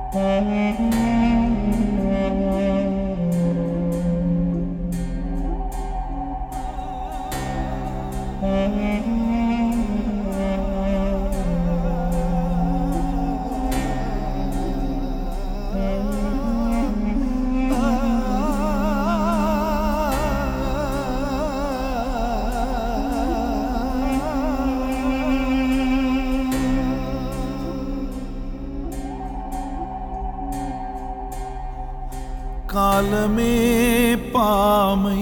కాలమే పామై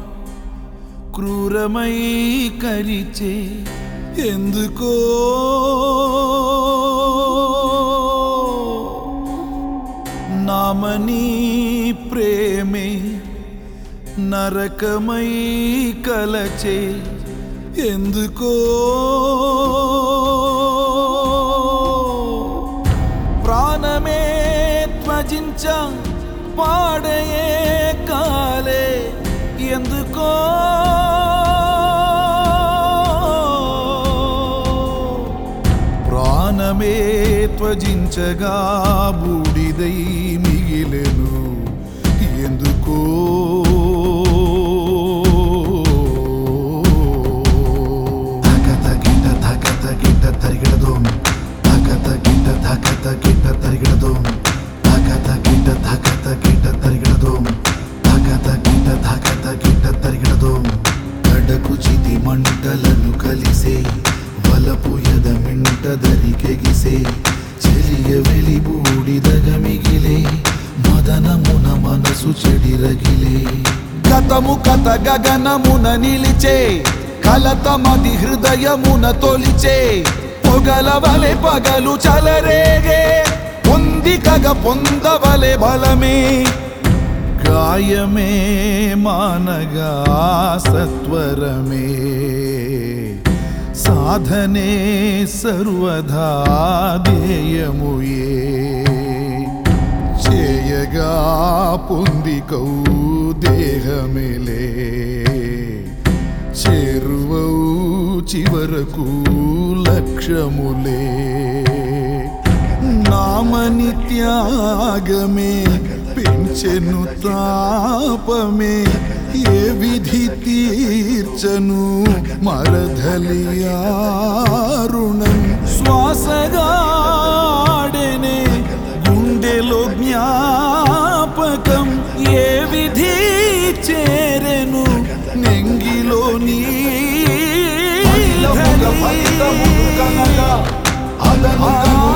క్రూరమై కరిచే ఎందుకో నామని ప్రేమే నరకమై కలచే ఎందుకో ప్రాణమే త్వజించ పాడయే కాలే ఎందుకో ప్రాణమే త్వజించగా బూడిదై మిగిలెను ఎందుకో కడకు చితి మంటలను కలిసే వలపు ఎదమింట దరికెగిసే చెలియ వెలి బూడిదగ మిగిలే మదనమున మనసు చెడిరగిలే గతము కథ గగనమున నిలిచే కలత మది హృదయమున తొలిచే పొగలవలె పగలు చలరేగే పొంది కగ పొందవలె బలమే గాయమే మానగా సత్వరమే సాధనే సర్వదా ధ్యేయముయే చేయగా పొందికౌ దేహమిలే చేరువౌ చివరకు లక్ష్యములే నామని త్యాగమే పెంచెను తాపమే ఏ విధి తీర్చను మరధలియారుణం శ్వాసగాడెనే గుండెలో జ్ఞాపకం ఏ విధి చేరెను నెంగిలో నీ